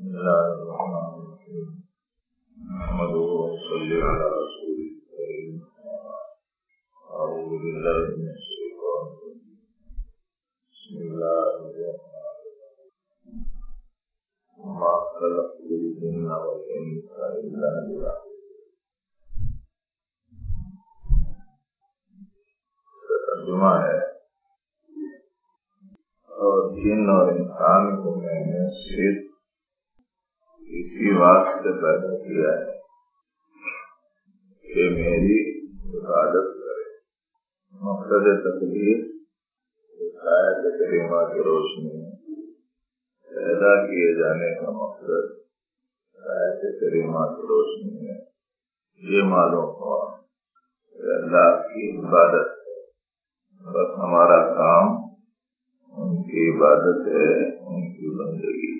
الله الرحمن الرحيم نحمده ونصلي على رسوله الكريم أعوذ بالله من الشيطان الرجيم بسم الله الرحمن الرحيم وما خلقت الجن والإنس إلا ليعبدون ترجمہ ہے اور جن اور انسان کو میں نے صرف اسی واسطے پیدا کیا ہے کہ میری عبادت کرے۔ مقصد تقدیر آیت کریمہ کی روشنی میں پیدا کیے جانے کا مقصد آیت کریمہ کی روشنی میں یہ معلوم ہوا کہ اللہ کی عبادت ہے، بس ہمارا کام ان کی عبادت ہے، ان کی بندگی۔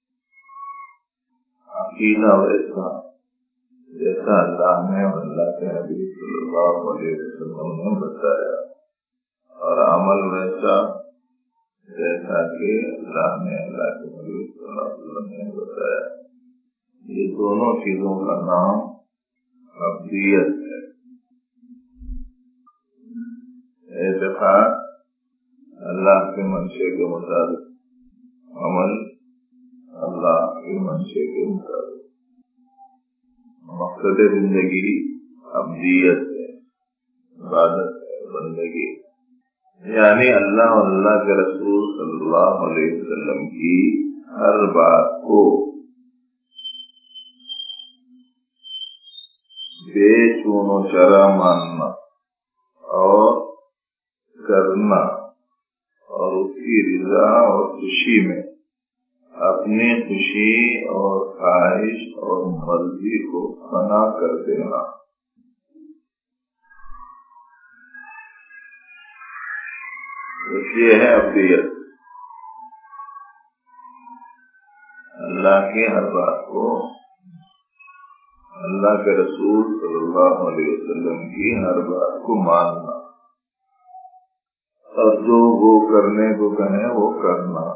عقیدہ ویسا جیسا اللہ نے اور اللہ کے نبی صلی اللہ علیہ وسلم نے بتایا، اور عمل ویسا جیسا کہ اللہ نے اللہ کے نبی صلی اللہ علیہ وسلم نے بتایا۔ یہ دونوں چیزوں کا نام عبدیت ہے۔ اعتقاد اللہ کے منشے کے مطابق، عمل اللہ کے منشے کے مطابق۔ مقصد زندگی عبدیت ہے، عبادت ہے، بندگی، یعنی اللہ اور اللہ کے رسول صلی اللہ علیہ وسلم کی ہر بات کو بے چون و چرا ماننا اور کرنا، اور اس کی رضا اور خوشی میں اپنی خوشی اور خواہش اور مرضی کو فنا کر دینا۔ بس یہ ہے عبدیت۔ اللہ کی ہر بات کو، اللہ کے رسول صلی اللہ علیہ وسلم کی ہر بات کو ماننا، اور جو وہ کرنے کو کہیں وہ کرنا۔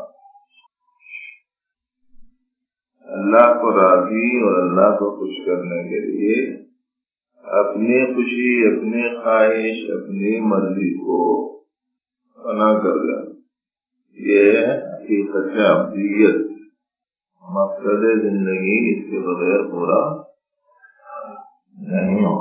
اللہ کو راضی اور اللہ کو خوش کرنے کے لیے اپنی خوشی، اپنی خواہش، اپنی مرضی کو فنا کر دینا۔ یہ ہے حقیقت عبدیت۔ مقصد زندگی اس کے بغیر پورا نہیں ہوتا۔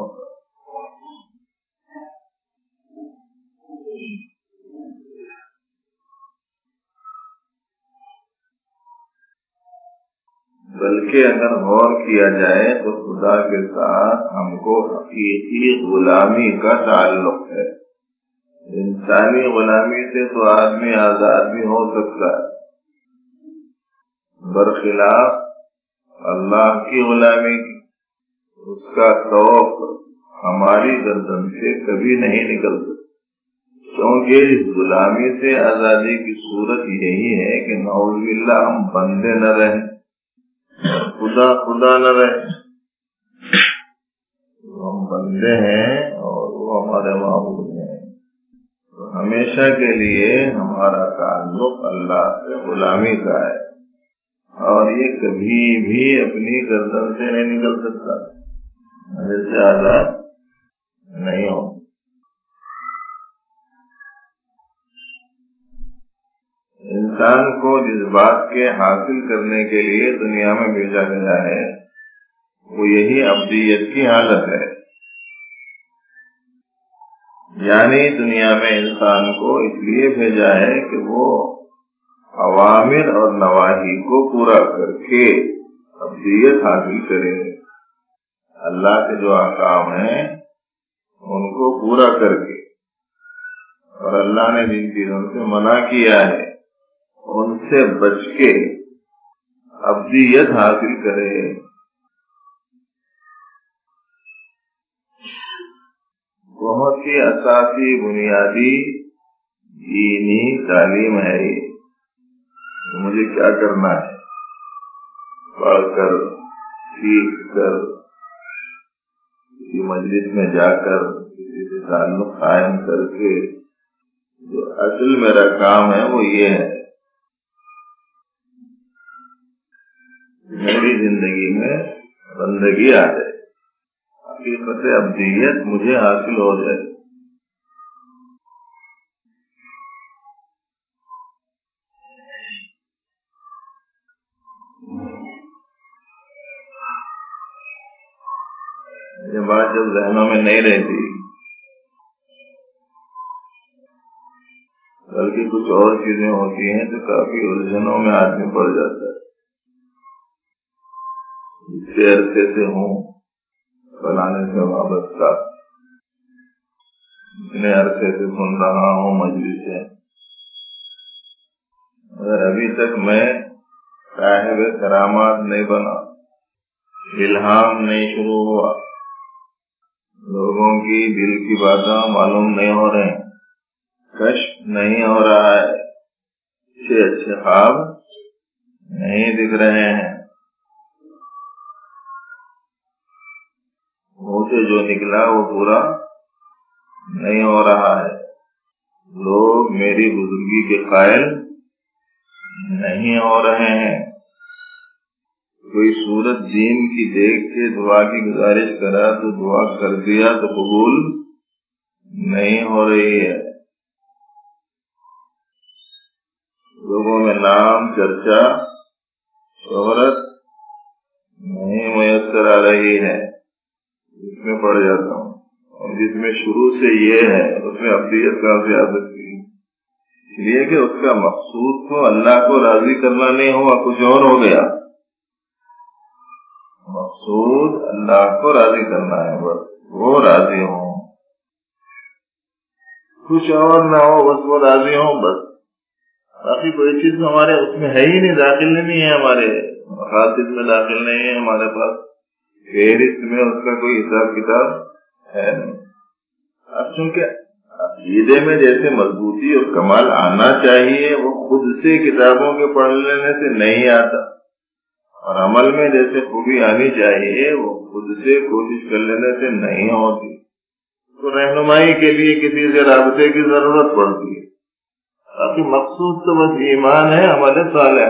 بلکہ اگر غور کیا جائے تو خدا کے ساتھ ہم کو حقیقی غلامی کا تعلق ہے۔ انسانی غلامی سے تو آدمی آزاد بھی ہو سکتا ہے، برخلاف اللہ کی غلامی کی اس کا طوق ہماری گردن سے کبھی نہیں نکل سکتا، کیونکہ اس غلامی سے آزادی کی صورت یہی ہے کہ نعوذ باللہ ہم بندے نہ رہیں، خدا نہ رہے، ہم بندے ہیں اور وہ ہمارے معبود ہیں۔ تو ہمیشہ کے لیے ہمارا تعلق اللہ سے غلامی کا ہے، اور یہ کبھی بھی اپنی گردن سے نہیں نکل سکتا، اس سے آزاد نہیں ہو سکتا۔ انسان کو جس بات کے حاصل کرنے کے لیے دنیا میں بھیجا گیا ہے وہ یہی عبدیت کی حالت ہے، یعنی دنیا میں انسان کو اس لیے بھیجا ہے کہ وہ اوامر اور نواہی کو پورا کر کے عبدیت حاصل کرے، اللہ کے جو احکام ہیں ان کو پورا کر کے، اور اللہ نے جن چیزوں سے منع کیا ہے ان سے بچ کے عبدیت حاصل کرے۔ بہت ہی اساسی بنیادی دینی تعلیم ہے یہ۔ مجھے کیا کرنا ہے؟ پڑھ کر، سیکھ کر، کسی مجلس میں جا کر، کسی سے تعلق قائم کر کے جو اصل میرا کام ہے وہ یہ ہے میری زندگی میں بندگی آ جائے، حقیقت ابدیت مجھے حاصل ہو جائے۔ یہ بات جب ذہنوں میں نہیں رہتی بلکہ کچھ اور چیزیں ہوتی ہیں تو کافی الجھنوں میں آدمی پڑ جاتا ہے۔ اتنے عرصے سے ہوں فلانے سے وابستہ، اتنے عرصے سے سن رہا ہوں مجلس سے، مگر ابھی تک میں صاحب کرامات نہیں بنا، الہام نہیں شروع ہوا، لوگوں کی دل کی باتیں معلوم نہیں ہو رہے ہیں، کشف نہیں ہو رہا ہے، اچھے اچھے خواب نہیں دکھ رہے ہیں، منہ سے جو نکلا وہ پورا نہیں ہو رہا ہے، لوگ میری بزرگی کے قائل نہیں ہو رہے ہیں، کوئی صورت دین کی دیکھ کے دعا کی گزارش کرا تو دعا کر دیا تو قبول نہیں ہو رہی ہے، لوگوں میں نام چرچا شہرت نہیں میسر آ رہی ہے، اس میں پڑ جاتا ہوں، اور جس میں شروع سے یہ ہے اس میں ابدیت کہاں سے آ سکتی ہے؟ اس لیے کہ اس کا مقصود تو اللہ کو راضی کرنا نہیں ہوا، کچھ اور ہو گیا، مقصود اللہ کو راضی کرنا ہے، بس وہ راضی ہوں، کچھ اور نہ ہو، بس وہ راضی ہوں، بس باقی کوئی چیز ہمارے اس میں ہے ہی نہیں، داخل نہیں ہے، ہمارے مقاصد میں داخل نہیں ہے، ہمارے پاس فہرست میں اس کا کوئی حساب کتاب ہے نہیں۔ اب چونکہ عقیدے میں جیسے مضبوطی اور کمال آنا چاہیے وہ خود سے کتابوں کے پڑھ لینے سے نہیں آتا، اور عمل میں جیسے خوبی آنی چاہیے وہ خود سے کوشش کر لینے سے نہیں ہوتی، تو رہنمائی کے لیے کسی سے رابطے کی ضرورت پڑتی ہے۔ باقی مقصود تو بس ایمان ہے، عمل صالح،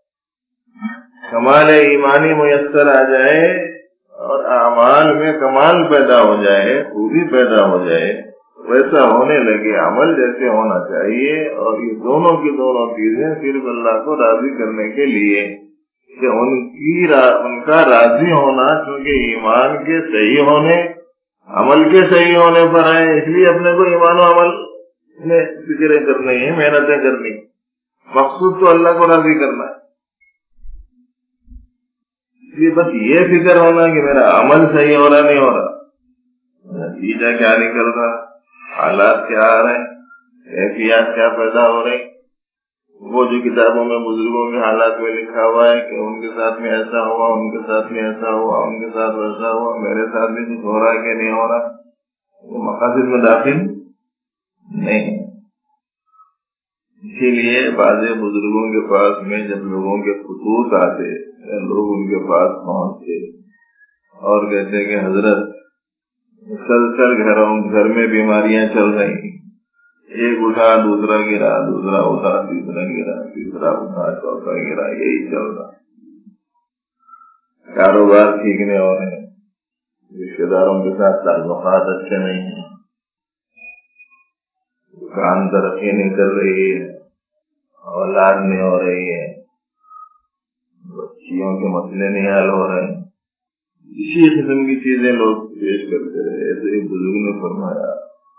کمال ایمانی میسر آ جائے اور اعمال میں کمال پیدا ہو جائے، خوبی پیدا ہو جائے، ویسا ہونے لگے عمل جیسے ہونا چاہیے، اور یہ دونوں کی دونوں چیزیں صرف اللہ کو راضی کرنے کے لیے کہ ان کا راضی ہونا چونکہ ایمان کے صحیح ہونے عمل کے صحیح ہونے پر ہے، اس لیے اپنے کو ایمان و عمل میں فکریں کرنی ہیں، محنتیں کرنی، مقصود تو اللہ کو راضی کرنا ہے، اس لیے بس یہ فکر ہونا کہ میرا عمل صحیح ہو رہا نہیں ہو رہا، نتیجہ کیا نکل رہا، حالات کیا آ رہے ہیں، کیفیات کیا پیدا ہو رہی، وہ جو کتابوں میں بزرگوں کے حالات میں لکھا ہوا ہے کہ ان کے ساتھ میں ایسا ہوا، ان کے ساتھ میں ایسا ہوا، ان کے ساتھ ویسا ہوا، میرے ساتھ بھی کچھ ہو رہا ہے کہ نہیں ہو رہا، وہ مقاصد میں داخل نہیں۔ اسی لیے بعض بزرگوں کے پاس میں جب لوگوں کے خطوط آتے، لوگ ان کے پاس پہنچتے اور کہتے کہ حضرت مسلسل گھر میں بیماریاں چل رہی، ایک اٹھا دوسرا گرا، دوسرا اٹھا تیسرا گرا، تیسرا اٹھا چوتھا گرا، یہی چل رہا، کاروبار ٹھیک نہیں ہو رہے، رشتے داروں کے ساتھ تعلقات اچھے نہیں ہیں، دکان ترقی نہیں کر رہی ہے، اولاد نہیں ہو رہی ہے، بچیوں کے مسئلے نہیں حل ہو رہے ہیں، اسی قسم کی چیزیں لوگ پیش کرتے رہے۔ تو ایک بزرگ نے فرمایا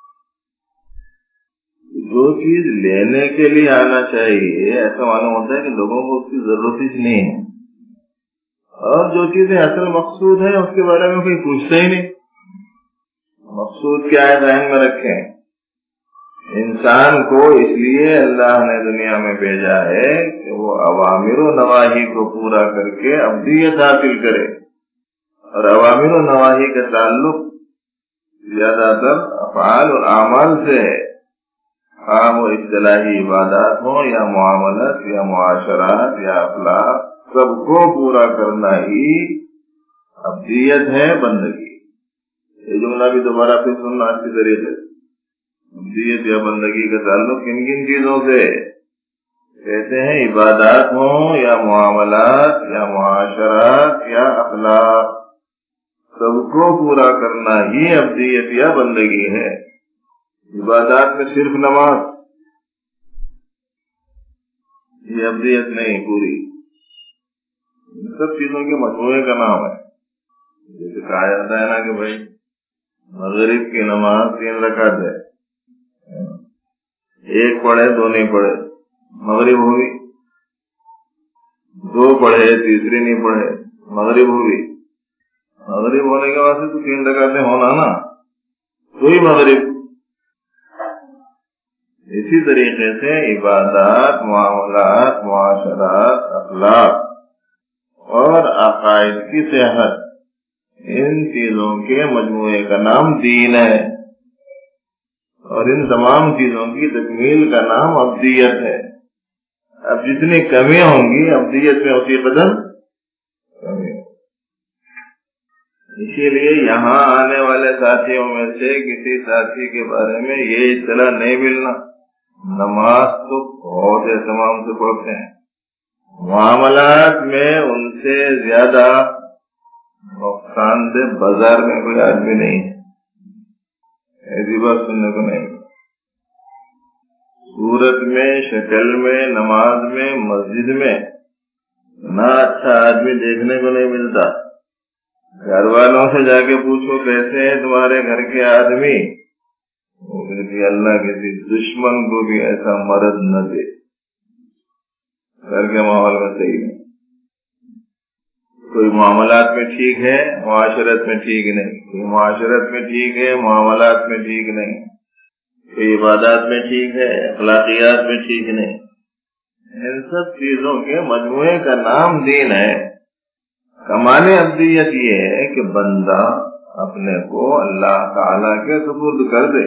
جو چیز لینے کے لیے آنا چاہیے ایسا معلوم ہوتا ہے کہ لوگوں کو اس کی ضرورت ہی نہیں ہے، اور جو چیزیں اصل مقصود ہیں اس کے بارے میں کوئی پوچھتا ہی نہیں۔ مقصود کیا ہے ذہن میں رکھیں، انسان کو اس لیے اللہ نے دنیا میں بھیجا ہے کہ وہ اوامر و نواہی کو پورا کر کے ابدیت حاصل کرے، اور اوامر و نواہی کا تعلق زیادہ تر افعال اور اعمال سے ہے، وہ اصطلاحی عبادات ہوں یا معاملات یا معاشرات یا اخلاق، سب کو پورا کرنا ہی ابدیت ہے، بندگی۔ یہ جملہ بھی دوبارہ پھر سننا اچھی طریقے سے، ابدیت یا بندگی کا تعلق کن کن چیزوں سے؟ کہتے ہیں عبادات ہوں یا معاملات یا معاشرات یا اخلاق، سب کو پورا کرنا ہی عبدیت یا بندگی ہے۔ عبادات میں صرف نماز یہ عبدیت نہیں پوری، ان سب چیزوں کے مجموعے کا نام ہے۔ جیسے کہا جاتا ہے نا کہ بھائی مغرب کی نماز 3 رکعت ہے، ایک پڑھے 2 نہیں پڑھے مغرب ہوگی، 2 پڑھے تیسری نہیں پڑھے مغرب ہوگی۔ مغرب ہونے کے بعد تو 3 رکعتیں ہونا نا، تو ہی مغرب۔ اسی طریقے سے عبادات، معاملات، معاشرات، اخلاق اور عقائد کی صحت، ان چیزوں کے مجموعے کا نام دین ہے، اور ان تمام چیزوں کی تکمیل کا نام عبدیت ہے۔ اب جتنی کمی ہوں گی عبدیت میں اسی قدر کمی ہوگی۔ اسی لیے یہاں آنے والے ساتھیوں میں سے کسی ساتھی کے بارے میں یہ اطلاع نہیں ملنا، نماز تو بہت اہتمام سے پڑھتے ہیں، معاملات میں ان سے زیادہ نقصان دہ بازار میں کوئی آدمی نہیں ہے، ایسی بات سننے کو نہیں۔ صورت میں، شکل میں، نماز میں، مسجد میں نہ اچھا آدمی دیکھنے کو نہیں ملتا۔ گھر والوں سے جا کے پوچھو کیسے ہیں تمہارے گھر کے آدمی، وہ کہتی اللہ کسی دشمن کو بھی ایسا مرد نہ دے، گھر کے ماحول میں صحیح نہیں۔ کوئی معاملات میں ٹھیک ہے، معاشرت میں ٹھیک نہیں، کوئی معاشرت میں ٹھیک ہے، معاملات میں ٹھیک نہیں، کوئی عبادات میں ٹھیک ہے، اخلاقیات میں ٹھیک نہیں۔ ان سب چیزوں کے مجموعے کا نام دین ہے۔ کمال عبدیت یہ ہے کہ بندہ اپنے کو اللہ تعالی کے سپرد کر دے،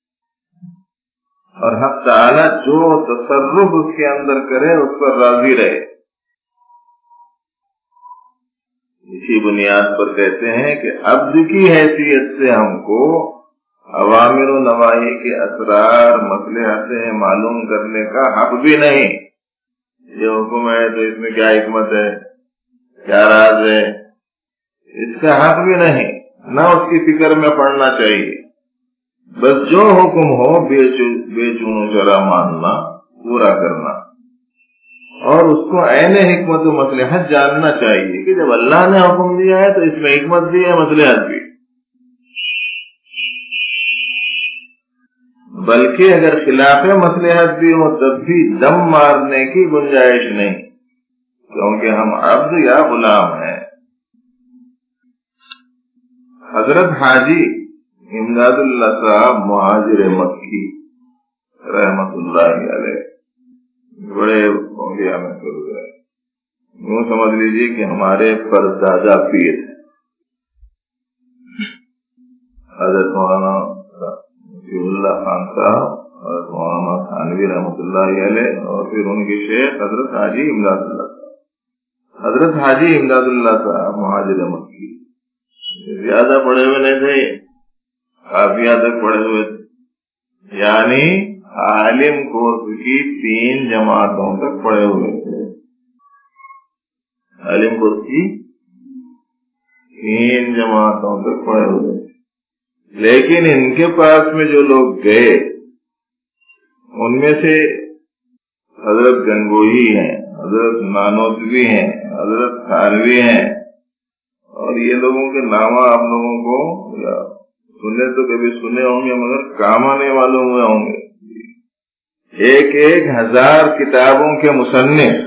اور حق تعالی جو تصرف اس کے اندر کرے اس پر راضی رہے۔ اسی بنیاد پر کہتے ہیں کہ عبد کی حیثیت سے ہم کو اوامر و نواہی کے اسرار مصلحتیں معلوم کرنے کا حق بھی نہیں۔ یہ حکم ہے تو اس میں کیا حکمت ہے، کیا راز ہے، اس کا حق بھی نہیں، نہ اس کی فکر میں پڑنا چاہیے۔ بس جو حکم ہو بے چون و چرا ماننا، پورا کرنا، اور اس کو عین حکمت و مصلحت جاننا چاہیے کہ جب اللہ نے حکم دیا ہے تو اس میں حکمت بھی ہے، مصلحت بھی۔ بلکہ اگر خلاف مصلحت بھی ہو تب بھی دم مارنے کی گنجائش نہیں، کیونکہ ہم عبد یا غلام ہیں۔ حضرت حاجی امداد اللہ صاحب مہاجر مکی رحمت اللہ علیہ بڑے اولیاء میں سے گزرے، یوں سمجھ لیجیے کہ ہمارے پردادا پیر ہیں۔ حضرت مولانا نصیر اللہ خان صاحب اور مولانا تھانوی رحمت اللہ علیہ، اور پھر ان کے شیخ حضرت حاجی امداد اللہ صاحب۔ حضرت حاجی امداد اللہ صاحب مہاجر مکی زیادہ پڑھے ہوئے نہیں تھے، کافی حد تک پڑھے ہوئے تھے، یعنی عالم کورس کی 3 جماعتوں تک پڑھے ہوئے تھے۔ عالم کورس کی 3 جماعتوں تک پڑھے ہوئے تھے، لیکن ان کے پاس میں جو لوگ گئے ان میں سے حضرت گنگوہی ہیں، حضرت نانوتوی ہیں، حضرت تھانوی ہیں، اور یہ لوگوں کے نام آپ لوگوں کو سننے تو کبھی سنے ہوں گے مگر کام آنے والوں ہوئے ہوں گے۔ 1,000 کتابوں کے مصنف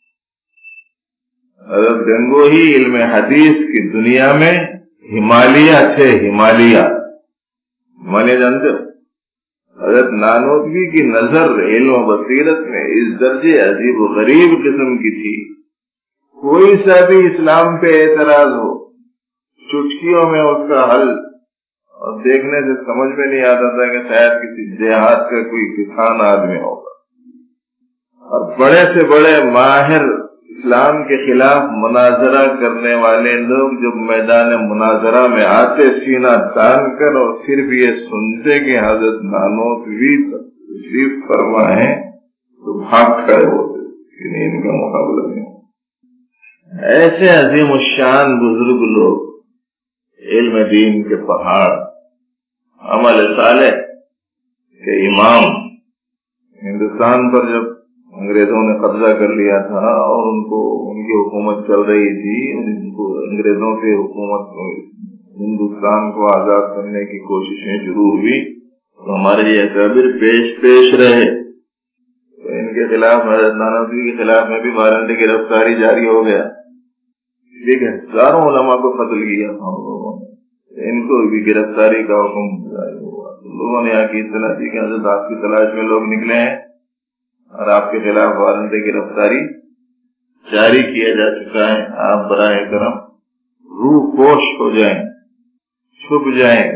حضرت گنگوہی علم حدیث کی دنیا میں ہمالیہ تھے، ہمالیہ جانتے ہو؟ حضرت نانوتوی کی نظر علم و بصیرت میں اس درجے عجیب و غریب قسم کی تھی، کوئی سا بھی اسلام پہ اعتراض ہو چٹکیوں میں اس کا حل، اور دیکھنے سے سمجھ میں نہیں آتا تھا کہ شاید کسی دیہات کا کوئی کسان آدمی ہوگا۔ اور بڑے سے بڑے ماہر اسلام کے خلاف مناظرہ کرنے والے لوگ جب میدان مناظرہ میں آتے سینہ تان کر اور صرف یہ سنتے کہ حضرت نانوتوی تشریف فرما ہے تو بھاگ کھڑے ہوتے۔ کہ ان کا مقابلہ نہیں ہو سکتا۔ ایسے عظیم الشان بزرگ لوگ، علم دین کے پہاڑ، عمل صالح کے امام، ہندوستان پر جب انگریزوں نے قبضہ کر لیا تھا اور ان کی حکومت چل رہی تھی، انگریزوں سے حکومت ہندوستان کو آزاد کرنے کی کوششیں شروع ہوئی تو ہمارے یہ اکابر پیش رہے، تو ان کے خلاف حضرت نانوتوی کے خلاف میں بھی وارنٹ گرفتاری جاری ہو گیا، اس لیے کہ ہزاروں علماء کو قتل کیا تھا لوگوں نے، ان کو بھی گرفتاری کا حکم جاری ہوا۔ لوگوں نے آ کی اطلاع دی کہ حضرت آپ کی تلاش میں لوگ نکلے ہیں اور آپ کے خلاف وارنٹ گرفتاری جاری کیا جا چکا ہے، آپ براہ کرم روح پوش ہو جائیں، چھپ جائیں۔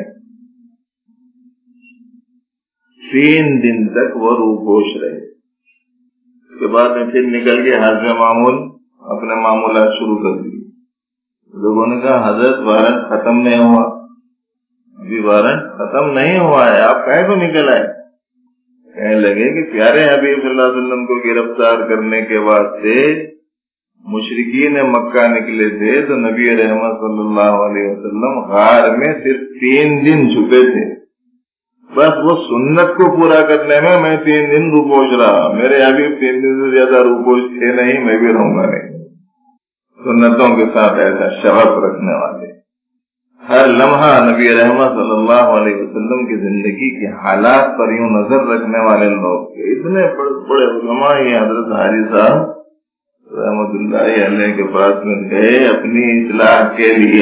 3 دن تک وہ روح پوش رہے، اس کے بعد میں پھر نکل کے حسب معمول اپنے معمولات شروع کر دیے۔ لوگوں نے کہا حضرت وارنٹ ختم نہیں ہوا، ابھی وارنٹ ختم نہیں ہوا ہے، آپ کہے تو نکل آئے۔ کہنے لگے کہ پیارے حبیب صلی اللہ علیہ وسلم کو گرفتار کرنے کے واسطے مشرکین مکہ نکلے تھے تو نبی رحمت صلی اللہ علیہ وسلم غار میں صرف 3 دن چھپے تھے، بس وہ سنت کو پورا کرنے میں 3 دن روپوش رہا، میرے حبیب 3 دن سے زیادہ روپوش تھے نہیں، میں بھی رہوں گا نہیں۔ سنتوں کے ساتھ ایسا شغف رکھنے والے، ہر لمحہ نبی رحمت صلی اللہ علیہ وسلم کی زندگی کے حالات پر یوں نظر رکھنے والے لوگ، اتنے بڑے علماء یہ حضرت حاجی صاحب رحمت اللہ علیہ کے پاس میں گئے اپنی اصلاح کے لیے۔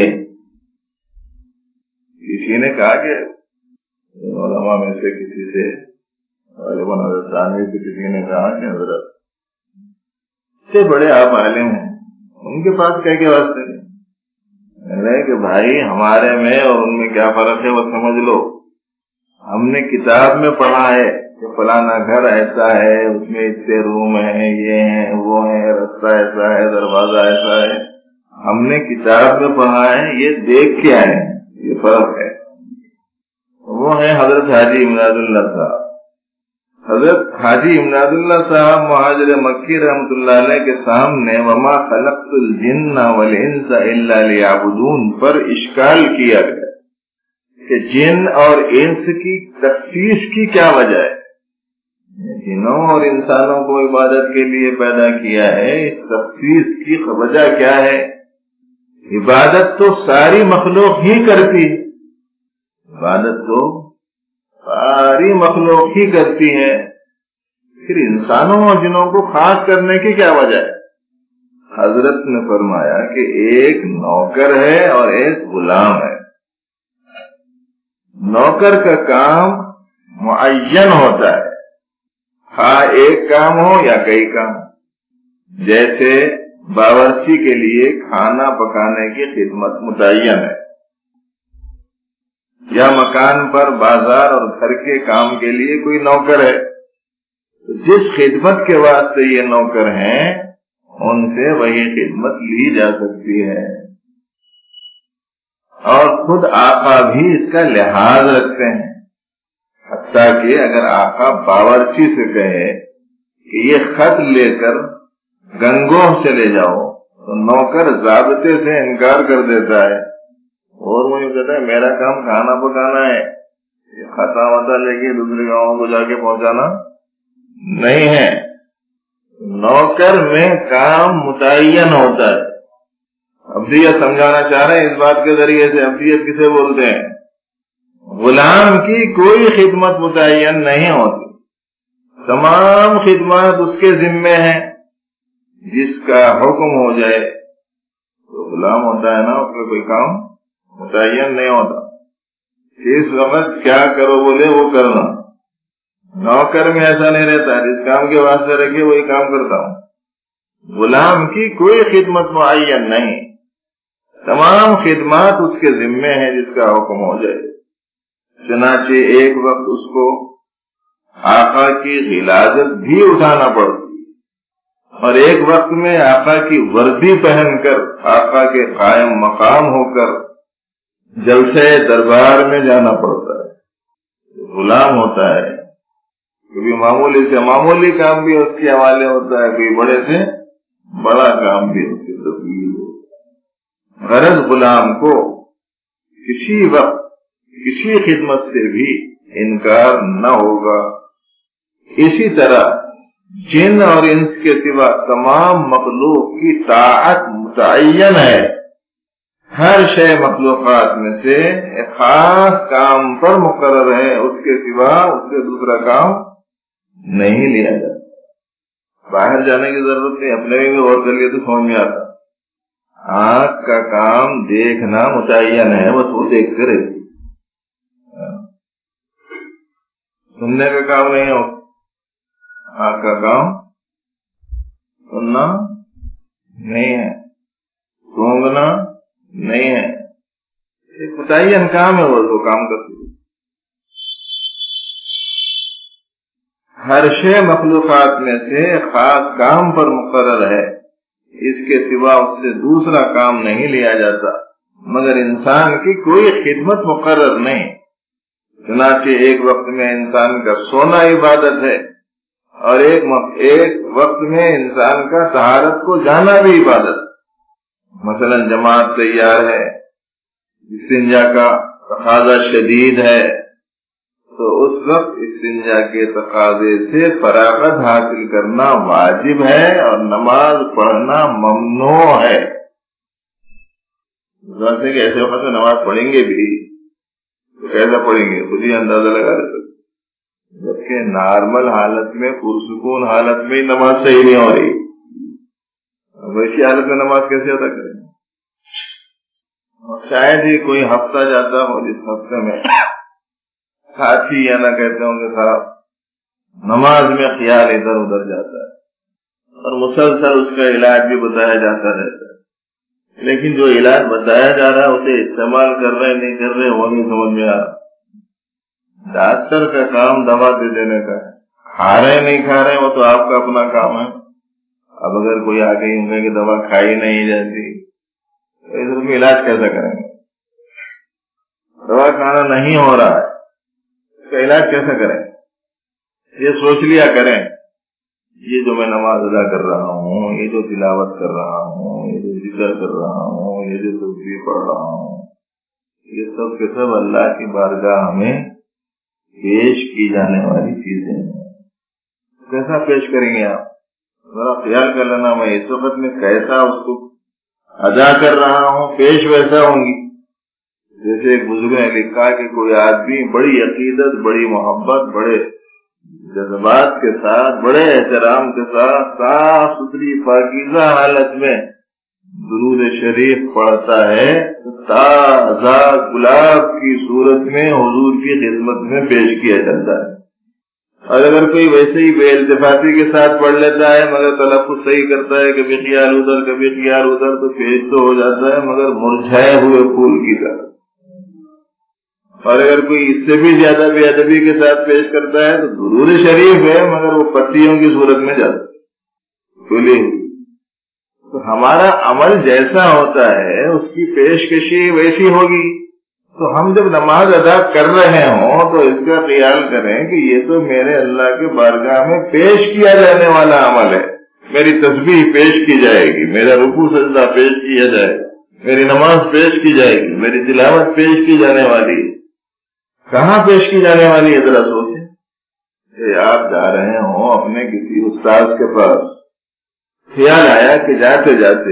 کسی نے کہا کہ علماء میں سے کسی سے، غالباً حضرت تانوی سے کسی نے کہا کہ حضرت اتنے بڑے آپ عالم ہیں، ان کے پاس کہہ کے واسطے نہیں کہ بھائی ہمارے میں اور ان میں کیا فرق ہے وہ سمجھ لو، ہم نے کتاب میں پڑھا ہے کہ فلانا گھر ایسا ہے، اس میں اتنے روم ہیں، یہ ہیں وہ ہیں، رستہ ایسا ہے، دروازہ ایسا ہے، ہم نے کتاب میں پڑھا ہے، یہ دیکھ کے آئے ہیں، یہ فرق ہے۔ وہ ہے حضرت حاجی امداد اللہ صاحب۔ حضرت حاجی امداد اللہ صاحب مہاجر مکی رحمت اللہ علیہ کے سامنے وما خلقت الجن والانس الا لیعبدون پر اشکال کیا گیا کہ جن اور انس کی تخصیص کی کیا وجہ ہے، جنوں اور انسانوں کو عبادت کے لیے پیدا کیا ہے، اس تخصیص کی وجہ کیا ہے؟ عبادت تو ساری مخلوق ہی کرتی ہے، عبادت تو ساری مخلوق ہی کرتی ہے، پھر انسانوں اور جنوں کو خاص کرنے کی کیا وجہ ہے؟ حضرت نے فرمایا کہ ایک نوکر ہے اور ایک غلام ہے، نوکر کا کام معین ہوتا ہے، ہاں ایک کام ہو یا کئی کام، جیسے باورچی کے لیے کھانا پکانے کی خدمت متعین ہے، یا مکان پر بازار اور گھر کے کام کے لیے کوئی نوکر ہے، تو جس خدمت کے واسطے یہ نوکر ہیں ان سے وہی خدمت لی جا سکتی ہے، اور خود آقا بھی اس کا لحاظ رکھتے ہیں، حتیٰ کہ اگر آقا باورچی سے کہے کہ یہ خط لے کر گنگوہ چلے جاؤ تو نوکر ضابطے سے انکار کر دیتا ہے، اور وہ یہ کہتا ہے میرا کام کھانا پکانا ہے، یہ خطا وطا لے کے دوسرے گاؤں کو جا کے پہنچانا نہیں ہے۔ نوکر میں کام متعین ہوتا ہے۔ عبدیت سمجھانا چاہ رہے ہیں اس بات کے ذریعے سے، عبدیت کسے بولتے ہیں؟ غلام کی کوئی خدمت متعین نہیں ہوتی، تمام خدمات اس کے ذمے ہیں، جس کا حکم ہو جائے تو غلام ہوتا ہے نا، اس کا کوئی کام متعین نہیں ہوتا، اس وقت کیا کرو بولے وہ کرنا۔ نوکر میں ایسا نہیں رہتا، جس کام کے واسطے رکھے وہی کام کرتا ہوں۔ غلام کی کوئی خدمت معین نہیں، تمام خدمات اس کے ذمے ہیں جس کا حکم ہو جائے۔ چنانچہ ایک وقت اس کو آقا کی غلاظت بھی اٹھانا پڑتی، اور ایک وقت میں آقا کی وردی پہن کر آقا کے قائم مقام ہو کر جلسے دربار میں جانا پڑتا ہے۔ غلام ہوتا ہے کبھی معمولی سے معمولی کام بھی اس کے حوالے ہوتا ہے، کوئی بڑے سے بڑا کام بھی اس کی تفویض ہوتا ہے۔ غرض غلام کو کسی وقت کسی خدمت سے بھی انکار نہ ہوگا۔ اسی طرح جن اور انس کے سوا تمام مخلوق کی طاعت متعین ہے۔ ہر شے مخلوقات میں سے ایک خاص کام پر مقرر ہے، اس کے سوا اس سے دوسرا کام نہیں لیا جاتا۔ باہر جانے کی ضرورت نہیں، اپنے میں بھی غور کر لیے تو سمجھ میں آتا۔ آنکھ کا کام دیکھنا متعین ہے، بس وہ دیکھتے رہتی۔ سننے کا کام نہیں ہے، آنکھ کا کام سننا نہیں ہے، سونگنا نہیں ہے، ایک متعین کام ہے، وہ کام کرتی۔ ہر شے مخلوقات میں سے خاص کام پر مقرر ہے، اس کے سوا اس سے دوسرا کام نہیں لیا جاتا، مگر انسان کی کوئی خدمت مقرر نہیں۔ چنانچہ ایک وقت میں انسان کا سونا عبادت ہے، اور ایک وقت میں انسان کا طہارت کو جانا بھی عبادت۔ مثلا جماعت تیار ہے، استنجا کا تقاضا شدید ہے، تو اس وقت استنجا کے تقاضے سے فراغت حاصل کرنا واجب ہے، اور نماز پڑھنا ممنوع ہے۔ کہ ایسے وقت میں نماز پڑھیں گے بھی تو کیسا پڑھیں گے، خود ہی اندازہ لگا رہے سکتے، جبکہ نارمل حالت میں پرسکون حالت میں نماز صحیح نہیں ہو رہی، ویسی حالت میں نماز کیسے ادا کریں؟ شاید ہی کوئی ہفتہ جاتا ہو جس ہفتے میں ساتھی یا نہ کہتے ہوں کہ صاحب نماز میں خیال ادھر ادھر جاتا ہے، اور مسلسل اس کا علاج بھی بتایا جاتا رہتا ہے، لیکن جو علاج بتایا جا رہا ہے اسے استعمال کر رہے نہیں کر رہے وہ نہیں سمجھ میں آ رہا۔ ڈاکٹر کا کام دوا دے دینے کا ہے، کھا رہے نہیں کھا رہے وہ تو آپ کا اپنا کام ہے۔ اب اگر کوئی آ کے یوں کہے کہ دوا کھائی نہیں جاتی تو اس میں علاج کیسا کریں گے؟ دوا کھانا نہیں ہو رہا ہے، اس کا علاج کیسا کریں؟ یہ سوچ لیا کریں، یہ جو میں نماز ادا کر رہا ہوں، یہ جو تلاوت کر رہا ہوں، یہ جو ذکر کر رہا ہوں، یہ جو تسبیح پڑھ رہا ہوں، یہ سب کے سب اللہ کی بارگاہ میں پیش کی جانے والی چیزیں ہیں۔ کیسا پیش کریں گے آپ؟ ذرا خیال کر لینا، میں اس وقت میں کیسا اس کو ادا کر رہا ہوں، پیش ویسا ہوں گی۔ جیسے ایک بزرگ نے لکھا کہ کوئی آدمی بڑی عقیدت، بڑی محبت، بڑے جذبات کے ساتھ، بڑے احترام کے ساتھ، صاف ستھری پاکیزہ حالت میں درود شریف پڑھتا ہے، تازہ گلاب کی صورت میں حضور کی خدمت میں پیش کیا جاتا ہے۔ اور اگر کوئی ویسے ہی بے التفاتی کے ساتھ پڑھ لیتا ہے مگر تلفظ صحیح کرتا ہے، کبھی خیال ادھر کبھی خیال ادھر، تو پیش تو ہو جاتا ہے مگر مرجھائے ہوئے پھول کی طرح۔ اور اگر کوئی اس سے بھی زیادہ بے ادبی کے ساتھ پیش کرتا ہے تو درود شریف ہے مگر وہ پتیوں کی صورت میں جاتا ہے، کھلی ہوئی۔ تو ہمارا عمل جیسا ہوتا ہے اس کی پیشکشی ویسی ہوگی۔ تو ہم جب نماز ادا کر رہے ہوں تو اس کا خیال کریں کہ یہ تو میرے اللہ کے بارگاہ میں پیش کیا جانے والا عمل ہے۔ میری تسبیح پیش کی جائے گی، میرا رکوع سجدہ پیش کیا جائے گا، میری نماز پیش کی جائے گی، میری تلاوت پیش کی جانے والی ہے۔ کہاں پیش کی جانے والی ہے؟ ذرا سوچیں کہ آپ جا رہے ہوں اپنے کسی استاذ کے پاس، خیال آیا کہ جاتے جاتے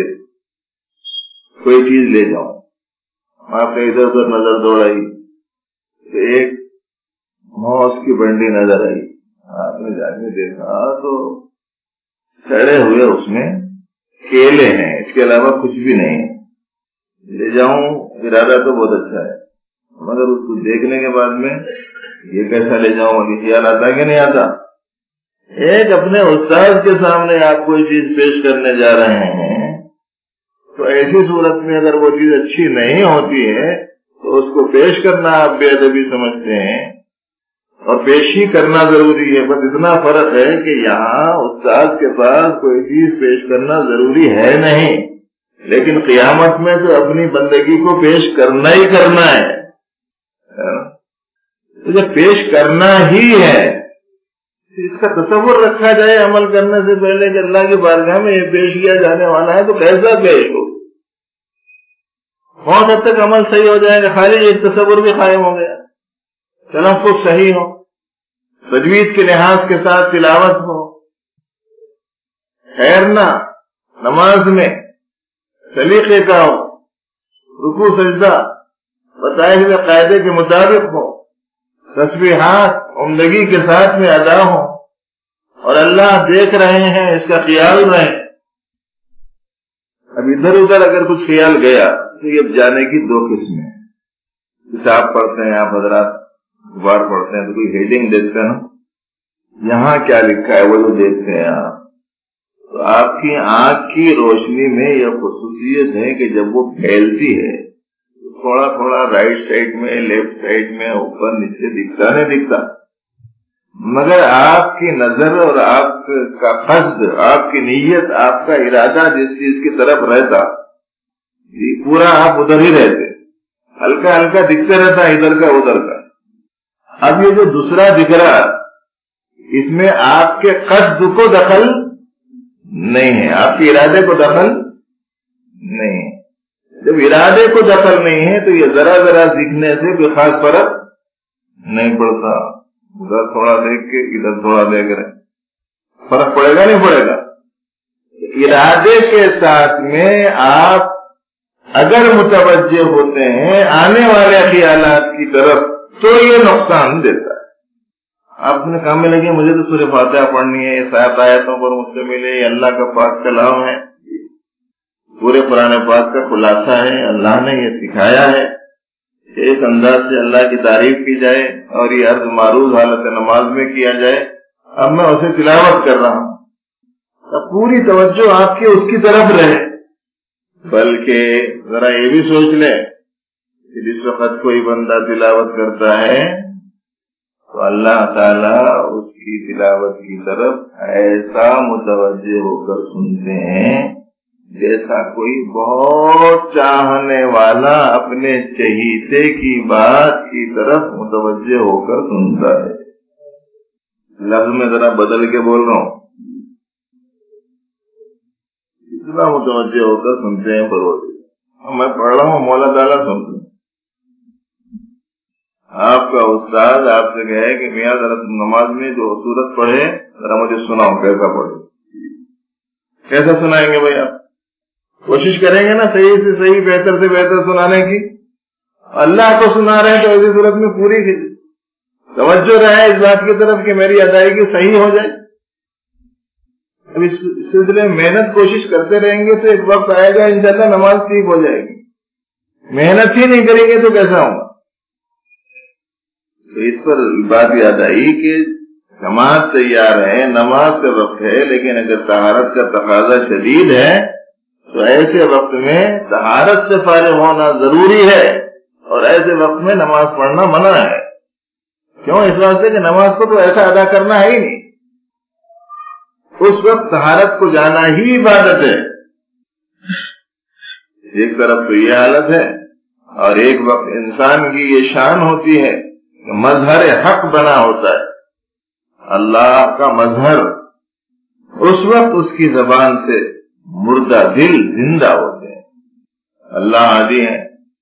کوئی چیز لے جاؤں، آپ نے ادھر ادھر نظر دوڑائی تو ایک موز کی بنڈی نظر آئی، آپ نے جا کے دیکھا تو سڑے ہوئے اس میں کیلے ہیں، اس کے علاوہ کچھ بھی نہیں ہے۔ لے جاؤں ارادہ تو بہت اچھا ہے مگر اس کو دیکھنے کے بعد میں یہ کیسا لے جاؤں، ابھی خیال آتا کہ نہیں آتا؟ ایک اپنے استاذ کے سامنے آپ کوئی چیز پیش کرنے جا رہے ہیں تو ایسی صورت میں اگر وہ چیز اچھی نہیں ہوتی ہے تو اس کو پیش کرنا آپ بے ادبی سمجھتے ہیں، اور پیش ہی کرنا ضروری ہے۔ بس اتنا فرق ہے کہ یہاں استاذ کے پاس کوئی چیز پیش کرنا ضروری ہے نہیں، لیکن قیامت میں تو اپنی بندگی کو پیش کرنا ہی کرنا ہے۔ تو جب پیش کرنا ہی ہے اس کا تصور رکھا جائے عمل کرنے سے پہلے کہ اللہ کی بارگاہ میں یہ پیش کیا جانے والا ہے تو کیسا پیش ہو. بہت حد تک عمل صحیح ہو جائے گا، خالی ایک تصور بھی قائم ہو گیا، تلفظ صحیح ہو، تجوید کے لحاظ کے ساتھ تلاوت ہو، ٹھہرنا نماز میں سلیقے کا ہو، رکوع سجدہ بتائے ہوئے قاعدے کے مطابق ہو، تسبیحات عمدگی کے ساتھ میں ادا ہو، اور اللہ دیکھ رہے ہیں اس کا خیال رہے. اب ادھر ادھر اگر کچھ خیال گیا تو یہ جانے کی دو قسمیں. کتاب پڑھتے ہیں آپ حضرات، اخبار پڑھتے ہیں تو کوئی ہیڈنگ دیکھتے ہیں نا، یہاں کیا لکھا ہے وہ جو دیکھتے ہیں آپ، تو آپ کی آنکھ کی روشنی میں یہ خصوصیت ہے کہ جب وہ پھیلتی ہے تھوڑا تھوڑا رائٹ سائڈ میں، لیفٹ سائڈ میں، اوپر نیچے دکھتا نہیں دکھتا، مگر آپ کی نظر اور آپ کا قصد، آپ کی نیت، آپ کا ارادہ جس چیز کی طرف رہتا پورا آپ ادھر ہی رہتے، ہلکا ہلکا دکھتے رہتا ادھر کا ادھر کا. اب یہ جو دوسرا دکھ رہا اس میں آپ کے قصد کو دخل نہیں ہے، آپ کے ارادے کو دخل نہیں ہے. جب ارادے کو دخل نہیں ہے تو یہ ذرا ذرا دکھنے سے کوئی خاص فرق نہیں پڑتا. ادھر تھوڑا دیکھ کے ادھر تھوڑا دیکھ رہے، فرق پڑے گا نہیں پڑے گا. ارادے کے ساتھ میں آپ اگر متوجہ ہوتے ہیں آنے والے خیالات کی طرف تو یہ نقصان دیتا ہے. آپ اپنے کام میں لگے مجھے تو سورہ فاتحہ پڑھنی ہے، یہ 7 آیتوں پر مجھ سے ملے، یہ اللہ کا پاک کلام ہے، پورے قرآن پاک کا خلاصہ ہے، اللہ نے یہ سکھایا ہے کہ اس انداز سے اللہ کی تعریف کی جائے اور یہ عرض معروض حالت نماز میں کیا جائے. اب میں اسے تلاوت کر رہا ہوں، اب پوری توجہ آپ کی اس کی طرف رہے. بلکہ ذرا یہ بھی سوچ لیں کہ جس وقت کوئی بندہ تلاوت کرتا ہے تو اللہ تعالیٰ اس کی تلاوت کی طرف ایسا متوجہ ہو کر سنتے ہیں جیسا کوئی بہت چاہنے والا اپنے چہیتے کی بات کی طرف متوجہ ہو کر سنتا ہے. لفظ میں ذرا بدل کے بول رہا ہوں، اتنا متوجہ ہو کر سنتے ہیں پروردگار. میں پڑھ رہا ہوں، مولا تعالیٰ سنتے ہیں. آپ کا استاد آپ سے کہے کہ میاں ذرا نماز میں جو سورت پڑھے ذرا مجھے سناؤ، کیسا پڑھے؟ کیسا سنائیں گے بھائی؟ آپ کوشش کریں گے نا صحیح سے صحیح، بہتر سے بہتر سنانے کی. اللہ کو سنا رہے ہیں تو ایسی صورت میں پوری توجہ رہے اس بات کی طرف کہ میری ادائیگی صحیح ہو جائے. اب اس سلسلے میں محنت کوشش کرتے رہیں گے تو ایک وقت آئے گا انشاءاللہ نماز ٹھیک ہو جائے گی. محنت ہی نہیں کریں گے تو کیسا ہوگا؟ تو اس پر بات یاد آئی کہ جماعت تیار ہے، نماز کا وقت ہے، لیکن اگر طہارت کا تقاضا شدید ہے تو ایسے وقت میں طہارت سے فارغ ہونا ضروری ہے، اور ایسے وقت میں نماز پڑھنا منع ہے. کیوں؟ اس واسطے کہ نماز کو تو ایسا ادا کرنا ہے ہی نہیں. اس وقت طہارت کو جانا ہی عبادت ہے. ایک طرف تو یہ حالت ہے، اور ایک وقت انسان کی یہ شان ہوتی ہے کہ مظہر حق بنا ہوتا ہے، اللہ کا مظہر. اس وقت اس کی زبان سے مردہ دل زندہ ہوتے ہیں. اللہ عادی ہے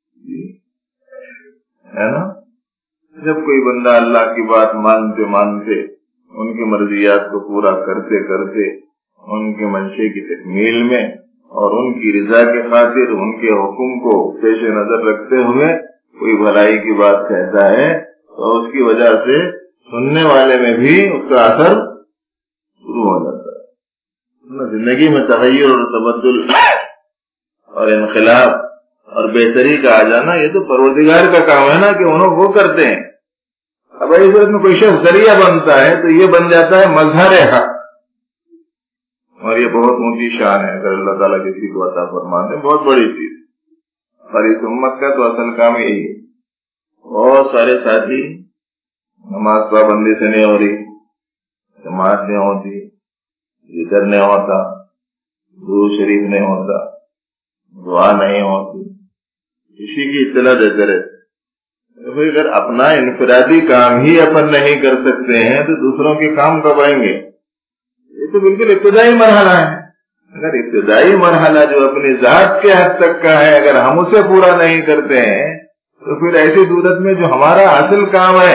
نا. جب کوئی بندہ اللہ کی بات مانتے مانتے ان کی مرضیات کو پورا کرتے کرتے ان کے منشے کی تکمیل میں اور ان کی رضا کے خاطر ان کے حکم کو پیش نظر رکھتے ہوئے کوئی بھلائی کی بات کہتا ہے تو اس کی وجہ سے سننے والے میں بھی اس کا اثر شروع ہو جاتا ہے. زندگی میں تغیر اور تبدل اور انقلاب اور بہتری کا آ جانا یہ تو پروردگار کا کام ہے نا کہ انہوں وہ کرتے ہیں. اب اس صورت میں کوئی شخص ذریعہ بنتا ہے تو یہ بن جاتا ہے مظہر حق، اور یہ بہت اونچی شان ہے اگر اللہ تعالیٰ کسی کو عطا فرماتے ہیں، بہت بڑی چیز. اور اس امت کا تو اصل کام یہی ہے. بہت سارے ساتھی نماز پابندی سے نہیں ہو رہی، جماعت نہیں ہوتی، ذکر نہیں ہوتا، درود شریف نہیں ہوتا، دعا نہیں ہوتی، کسی کی اطلاع دیتے رہتے. تو پھر اگر اپنا انفرادی کام ہی اپن نہیں کر سکتے ہیں تو دوسروں کے کام کب آئیں گے؟ یہ تو بالکل ابتدائی مرحلہ ہے. اگر ابتدائی مرحلہ جو اپنی ذات کے حد تک کا ہے اگر ہم اسے پورا نہیں کرتے ہیں تو پھر ایسی صورت میں جو ہمارا اصل کام ہے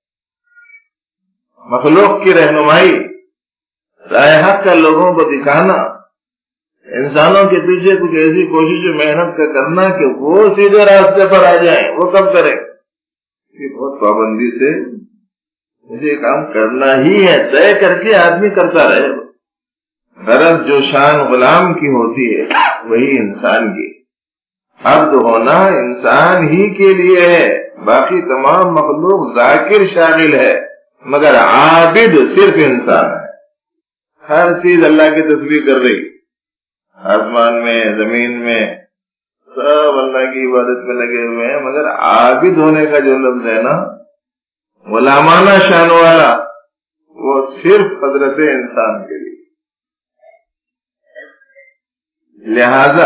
مخلوق کی رہنمائی، رائے حق کا لوگوں کو دکھانا، انسانوں کے پیچھے کچھ ایسی کوشش و محنت کا کرنا کہ وہ سیدھے راستے پر آ جائیں، وہ کب کریں؟ یہ بہت پابندی سے مجھے کام کرنا ہی ہے، طے کر کے آدمی کرتا رہے. بس غرض جو شان غلام کی ہوتی ہے وہی انسان کی. عبد ہونا انسان ہی کے لیے ہے، باقی تمام مخلوق ذاکر شامل ہے، مگر عابد صرف انسان ہے. ہر چیز اللہ کی تسبیح کر رہی، آسمان میں زمین میں سب اللہ کی عبادت میں لگے ہوئے ہیں، مگر عابد ہونے کا جو لفظ ہے نا غلامانہ شان والا، وہ صرف حضرت انسان کے لیے. لہذا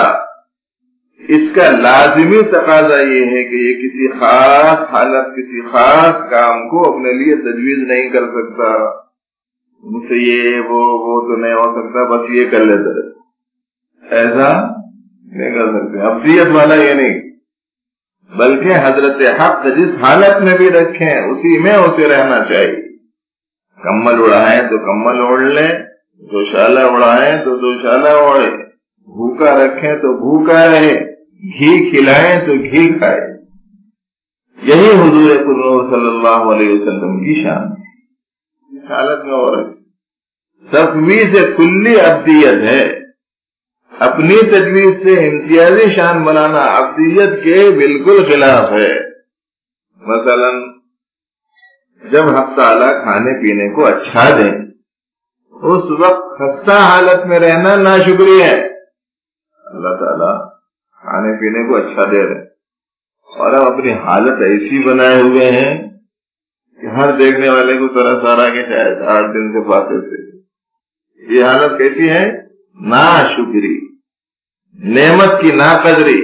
اس کا لازمی تقاضا یہ ہے کہ یہ کسی خاص حالت کسی خاص کام کو اپنے لیے تجویز نہیں کر سکتا، مجھ سے یہ وہ تو نہیں ہو سکتا، بس یہ کر لیتا ہے، ایسا نہیں کر سکتے. ابدیت والا یہ نہیں، بلکہ حضرت حق جس حالت میں بھی رکھیں اسی میں اسے رہنا چاہیے. کمل اڑائیں تو کمل اوڑھ لیں، دوشالہ اڑائیں تو دوشالہ اوڑھے، بھوکا رکھیں تو بھوکا رہے، گھی کھلائیں تو گھی کھائے. یہی حضور اکرم صلی اللہ علیہ وسلم کی شان تھی اس حالت میں. اور تفویض کلی ابدیت ہے، اپنی تجویز سے امتیازی شان بنانا ابدیت کے بالکل خلاف ہے. مثلا جب حق تعالی کھانے پینے کو اچھا دیں اس وقت خستہ حالت میں رہنا ناشکری ہے. اللہ تعالیٰ کھانے پینے کو اچھا دے رہے اور اب اپنی حالت ایسی بنائے ہوئے ہیں کہ ہر دیکھنے والے کو طرح سارا کے شاید 8 دن سے فاتح سے. یہ حالت کیسی ہے؟ ناشکری، نعمت کی ناقدری،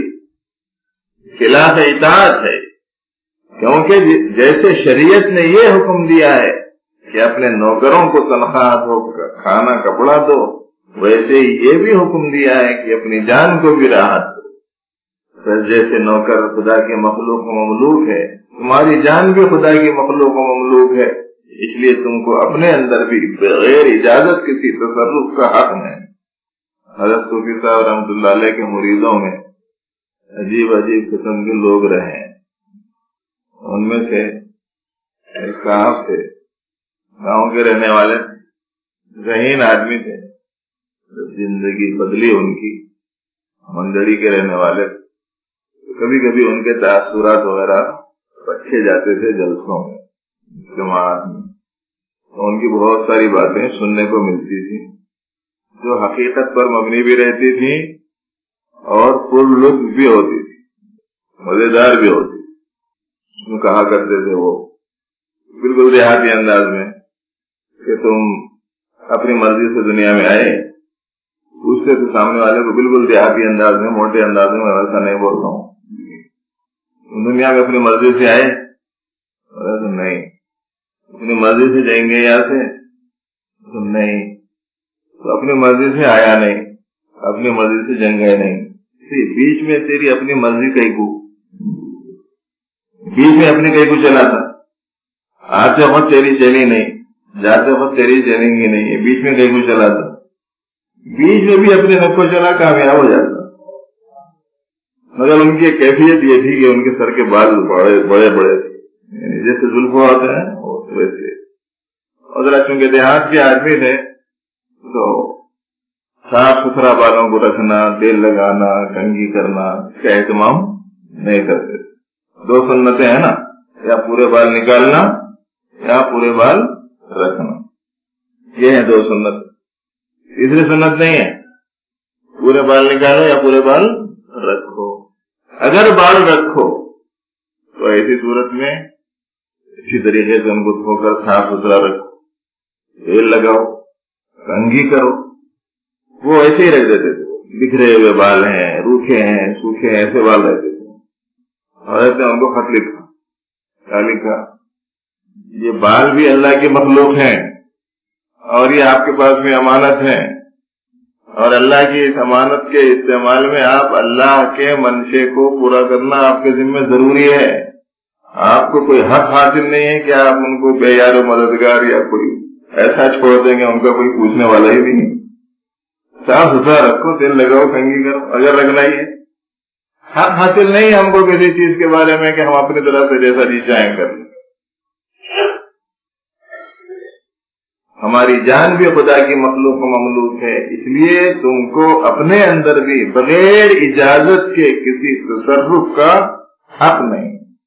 خلاف اطاعت ہے. کیونکہ جیسے شریعت نے یہ حکم دیا ہے کہ اپنے نوکروں کو تنخواہ دو، کھانا کپڑا دو، ویسے ہی یہ بھی حکم دیا ہے کہ اپنی جان کو بھی راحت دو. بس جیسے نوکر خدا کے مخلوق و مملوک ہے، تمہاری جان بھی خدا کی مخلوق و مملوک ہے، اس لیے تم کو اپنے اندر بھی بغیر اجازت کسی تصرف کا حق نہیں. حضرت صوفی صاحب رحمۃ اللہ علیہ کے مریدوں میں عجیب عجیب قسم کے لوگ رہے ہیں. ان میں سے ایک صاحب تھے، گاؤں کے رہنے والے، ذہین آدمی تھے. زندگی بدلی ان کی، منڈڑی کے رہنے والے. کبھی کبھی ان کے تاثرات وغیرہ رکھے جاتے تھے جلسوں میں، اجتماعات میں، تو ان کی بہت ساری باتیں سننے کو ملتی تھی جو حقیقت پر مبنی بھی رہتی تھی اور پر لطف بھی ہوتی تھی، مزیدار بھی ہوتی تھی. کہا کرتے تھے وہ بالکل دیہاتی انداز میں کہ تم اپنی مرضی سے دنیا میں آئے. پوچھتے تھے سامنے والے کو بالکل دیہاتی انداز میں، موٹے انداز میں، میں ویسا نہیں بولتا ہوں، دنیا میں اپنی مرضی سے آئے؟ نہیں. اپنی مرضی سے جائیں گے یہاں سے؟ نہیں. تو اپنی مرضی سے آیا نہیں، اپنی مرضی سے جنگ گئے نہیں. بیچ میں تیری اپنی مرضی کہیں کو، بیچ میں اپنی کہیں کو چلا تھا. آتے وقت تیری چلی نہیں، جاتے وقت تیری چلیں گی نہیں، بیچ میں کہیں کو چلا تھا. بیچ میں بھی اپنے نب کو چلا کامیاب ہو جاتا. مگر ان کی کیفیت یہ تھی کہ ان کے سر کے بال بڑے بڑے تھے، جیسے زلفوں ہوتے ہیں ویسے. اور ذرا چونکہ دیہات کے آدمی تھے تو صاف ستھرا بالوں کو رکھنا، تیل لگانا، کنگھی کرنا، اس کا اہتمام نہیں کرتے. 2 سنتیں ہیں نا، یا پورے بال نکالنا یا پورے بال رکھنا، یہ ہیں 2 سنت. تیسری سنت نہیں ہے پورے بال نکالو یا پورے بال رکھو. اگر بال رکھو تو ایسی صورت میں اچھی طریقے سے ان کو دھو کر صاف ستھرا رکھو، تیل لگاؤ، کنگھی کرو. وہ ایسے ہی رکھ دیتے تھے، بکھرے ہوئے بال ہیں، روکھے ہیں، سوکھے ہیں، ایسے بال رہتے تھے. حضرت نے ان کو خط لکھا کیا لکھا؟ یہ بال بھی اللہ کی مخلوق ہیں اور یہ آپ کے پاس میں امانت ہیں، اور اللہ کی اس امانت کے استعمال میں آپ اللہ کے منشے کو پورا کرنا آپ کے ذمہ ضروری ہے۔ آپ کو کوئی حق حاصل نہیں ہے کہ آپ ان کو بے یار و مددگار یا کوئی ایسا چھوڑ دیں گے ان کا کوئی پوچھنے والا ہی نہیں۔ صاف ستھرا رکھو، دل لگاؤ، کنگھی کرو اگر رکھنا ہی ہے۔ حق حاصل نہیں ہم کو کسی چیز کے بارے میں کہ ہم اپنی طرح سے جیسا جی چاہیں کر لیں۔ ہماری جان بھی خدا کی مخلوق و مملوک ہے، اس لیے تم کو اپنے اندر بھی بغیر اجازت کے کسی تصرف کا حق نہیں۔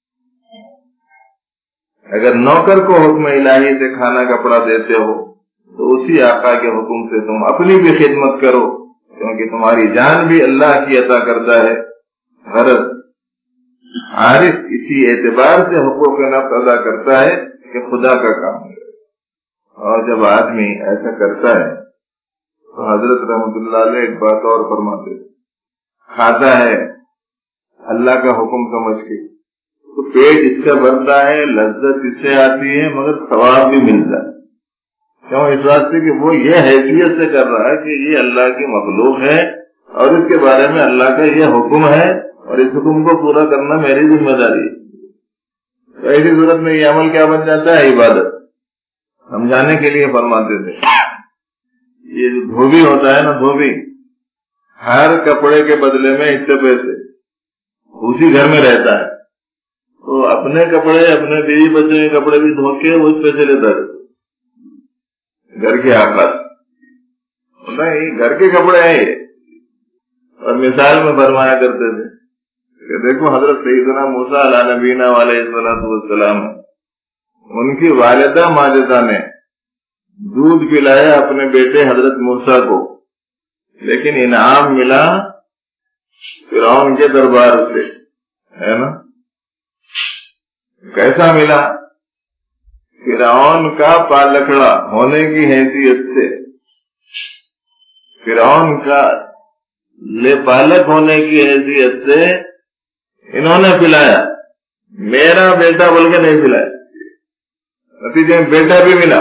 اگر نوکر کو حکم الہی سے کھانا کپڑا دیتے ہو تو اسی آقا کے حکم سے تم اپنی بھی خدمت کرو، کیونکہ تمہاری جان بھی اللہ کی عطا کرتا ہے۔ غرض عارف اسی اعتبار سے حقوق نفس ادا کرتا ہے کہ خدا کا کام ہے، اور جب آدمی ایسا کرتا ہے تو حضرت رحمت اللہ علیہ ایک بات اور فرماتے، کھاتا ہے اللہ کا حکم سمجھ کے تو پیٹ اس کا بھرتا ہے، لذت اس سے آتی ہے، مگر ثواب بھی ملتا ہے۔ کیوں؟ اس واسطے کہ وہ یہ حیثیت سے کر رہا ہے کہ یہ اللہ کی مخلوق ہے اور اس کے بارے میں اللہ کا یہ حکم ہے اور اس حکم کو پورا کرنا میری ذمہ داری ہے۔ تو ایسی صورت میں یہ عمل کیا بن جاتا ہے؟ عبادت۔ سمجھانے کے لیے فرماتے تھے، یہ جو دھوبی ہوتا ہے نا، دھوبی ہر کپڑے کے بدلے میں اتنے پیسے، اسی گھر میں رہتا ہے تو اپنے کپڑے، اپنے بیوی بچے کے کپڑے بھی دھو کے وہ پیسے لیتا ہے گھر کے آقا سے۔ نہیں، گھر کے کپڑے ہیں یہ۔ اور مثال میں فرمایا کرتے تھے کہ دیکھو حضرت سیدنا موسیٰ علیہ نبینا علیہ السلام، ان کی والدہ ماجدہ نے دودھ پلایا اپنے بیٹے حضرت موسیٰ کو، لیکن انعام ملا فرعون کے دربار سے، ہے نا؟ کیسا ملا؟ فرعون کا پالکڑا ہونے کی حیثیت سے، فرعون کا لے پالک ہونے کی حیثیت سے انہوں نے پلایا، میرا بیٹا بول کے نہیں پلایا۔ نتیجے میں بیٹا بھی ملا،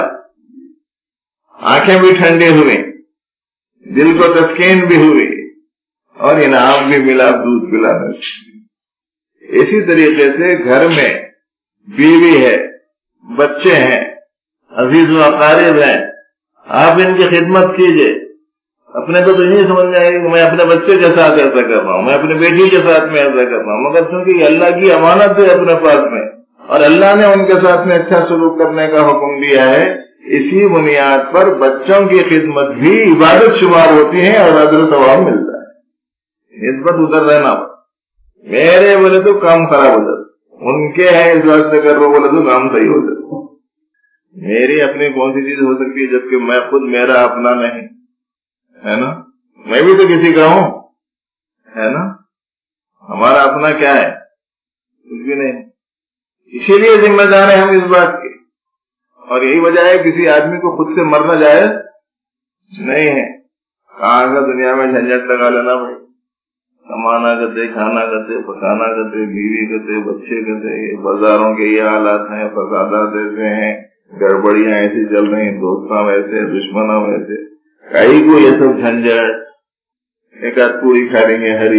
آنکھیں بھی ٹھنڈی ہوئی، دل کو تسکین بھی ہوئی اور انعام بھی ملا دودھ پلانے سے۔ اسی طریقے سے گھر میں بیوی ہے، بچے ہیں، عزیز و اقارب ہیں، آپ ان کی خدمت کیجئے۔ اپنے کو تو نہیں سمجھ میں آئے گا کہ میں اپنے بچے کے ساتھ ایسا کر رہا ہوں، میں اپنی بیٹی کے ساتھ میں ایسا کر رہا ہوں، مگر چونکہ یہ اللہ کی امانت ہے اپنے پاس میں اور اللہ نے ان کے ساتھ میں اچھا سلوک کرنے کا حکم دیا ہے، اسی بنیاد پر بچوں کی خدمت بھی عبادت شمار ہوتی ہے اور اجر و ثواب ملتا ہے۔ نسبت ادھر رہنا، میرے بولے تو کام خراب ہو جاتا، ان کے ہیں اس واسطے کر رہا بولے تو کام صحیح ہو جاتا۔ میری اپنی کون سی چیز ہو سکتی ہے جبکہ میں خود میرا اپنا نہیں ہے نا؟ میں بھی تو کسی کا ہوں، ہے نا؟ ہمارا اپنا کیا ہے؟ کچھ بھی نہیں۔ اسی لیے ذمہ دار ہیں ہم اس بات کے، اور یہی وجہ ہے کسی آدمی کو خود سے مرنا جائز نہیں ہے۔ کہاں کا دنیا میں جھنجٹ لگا لینا بھائی، کمانا کرتے، کھانا کرتے، پکانا کرتے، بیوی کرتے، بچے کرتے، بازاروں کے یہ حالات ہیں، فسادات ایسے ہیں، گڑبڑیاں ایسی چل رہی ہیں، دوستاں ویسے، دشمنوں ویسے، کئی کو یہ سب جھنجٹ، ایک آدھ پوری کھا لیں گے ہری،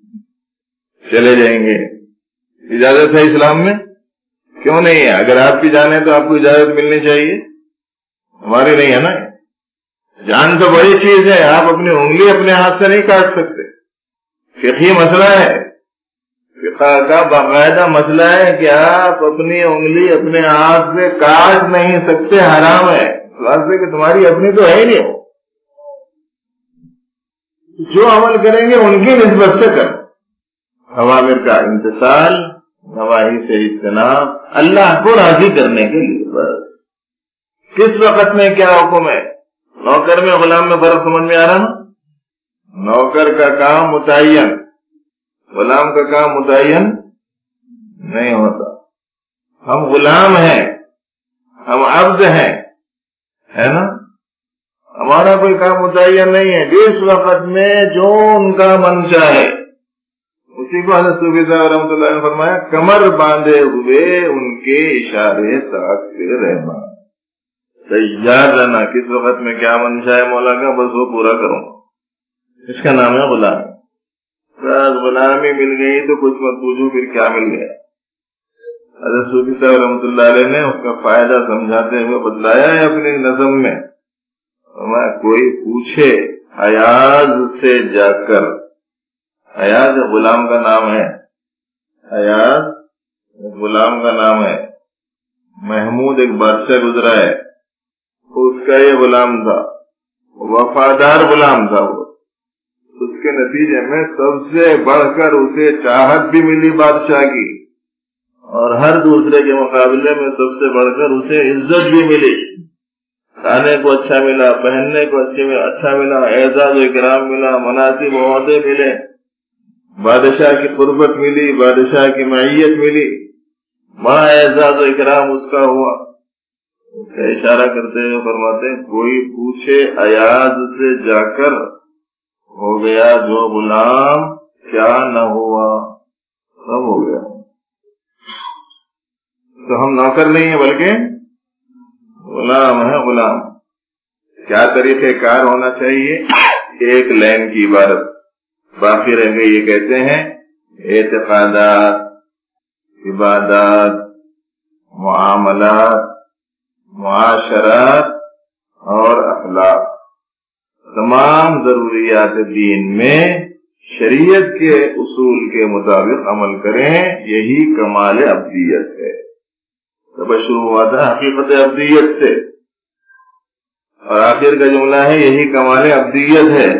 چلے جائیں گے۔ اجازت ہے اسلام میں؟ کیوں نہیں ہے؟ اگر آپ کی جان ہے تو آپ کو اجازت ملنی چاہیے، ہماری نہیں ہے نا۔ جان تو بڑی چیز ہے، آپ اپنی انگلی اپنے ہاتھ سے نہیں کاٹ سکتے، فقہی مسئلہ ہے، فقہ کا باقاعدہ مسئلہ ہے کہ آپ اپنی انگلی اپنے ہاتھ سے کاٹ نہیں سکتے، حرام ہے، اس واسطے کہ تمہاری اپنی تو ہے ہی نہیں۔ جو عمل کریں گے ان کی نسبت سے کرو، اوامر کا امتثال، نواہی سے اجتناب، اللہ کو راضی کرنے کے لیے بس۔ کس وقت میں کیا حکم ہے؟ نوکر میں غلام میں فرق سمجھ میں آ رہا نا؟ نوکر کا کام متعین، غلام کا کام متعین نہیں ہوتا۔ ہم غلام ہیں، ہم عبد ہیں، ہے نا؟ ہمارا کوئی کام متعین نہیں ہے، جس وقت میں جو ان کا منشا ہے اسی کو حضرت صوفی صاحب رحمۃ اللہ نے فرمایا کمر باندھے ہوئے ان کے اشارے تاکتے رہنا، تیار رہنا کس وقت میں کیا منشا ہے مولا کا، بس وہ پورا کروں، اس کا نام ہے غلامی۔ بس غلامی مل گئی تو کچھ مت پوچھو پھر کیا مل گیا۔ حضرت صوفی صاحب رحمۃ اللہ علیہ نے اس کا فائدہ سمجھاتے ہوئے بتلایا ہے اپنی نظم میں، کوئی پوچھے ایاز سے جا کر، ایاز غلام کا نام ہے، ایاز غلام کا نام ہے، محمود ایک بادشاہ گزرا ہے، اس کا یہ غلام تھا، وفادار غلام تھا وہ، اس کے نتیجے میں سب سے بڑھ کر اسے چاہت بھی ملی بادشاہ کی، اور ہر دوسرے کے مقابلے میں سب سے بڑھ کر اسے عزت بھی ملی، کھانے کو اچھا ملا، پہننے کو اچھا ملا، اعزاز و اکرام ملا، مناصب و عہدے ملے، بادشاہ کی قربت ملی، بادشاہ کی معیت ملی، بڑا اعزاز و اکرام اس کا ہوا۔ اس کا اشارہ کرتے ہوئے فرماتے ہیں کوئی پوچھے ایاز سے جا کر، ہو گیا جو غلام کیا نہ ہوا، سب ہو گیا۔ تو ہم نوکر نہیں ہیں بلکہ غلام ہے، غلام۔ کیا طریقہ کار ہونا چاہیے؟ ایک لائن کی عبارت باقی رہ گئی، یہ کہتے ہیں اعتقادات، عبادات، معاملات، معاشرات اور اخلاق، تمام ضروریات دین میں شریعت کے اصول کے مطابق عمل کریں، یہی کمال عبدیت ہے۔ سب شروع ہوا تھا حقیقت عبدیت سے، اور آخر کا جملہ ہے یہی کمال عبدیت ہے۔